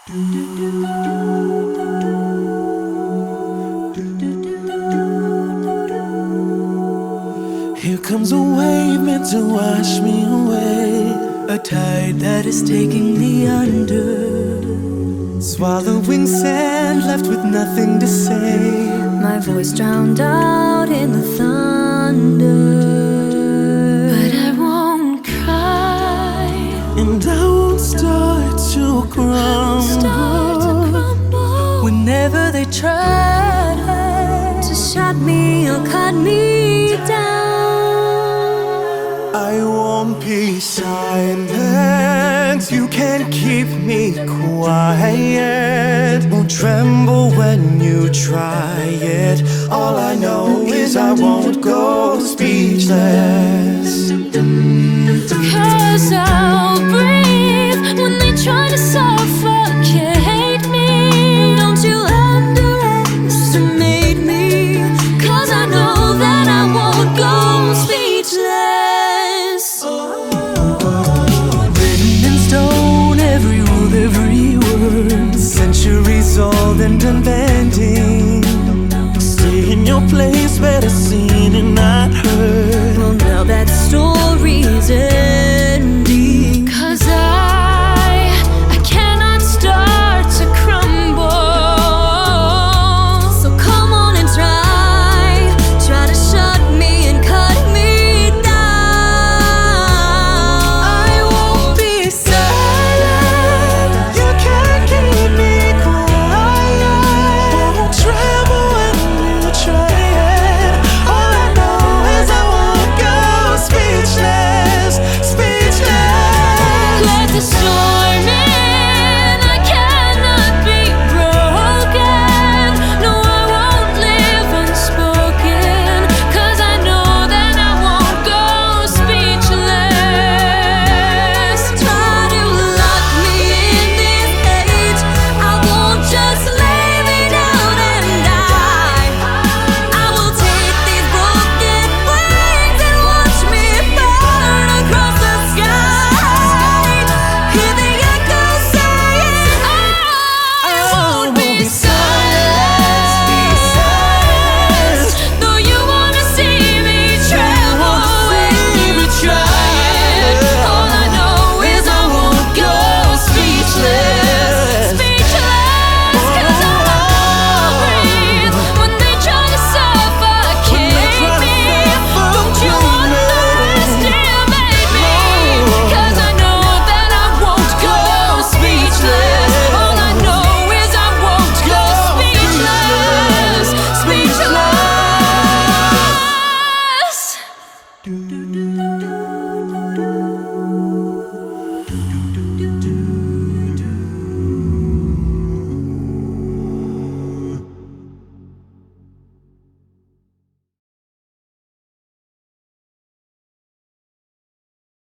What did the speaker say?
Here comes a wave meant to wash me away, a tide that is taking me under, swallowing sand, left with nothing to say. My voice drowned out in the thunder, but I won't cry, and I won't start to crumble. Whenever they try to shut me or cut me down, I won't be silent. You can't keep me quiet. Won't tremble when you try it. All I know is I won't go speechless. 'cause I'll breathe when they try to silence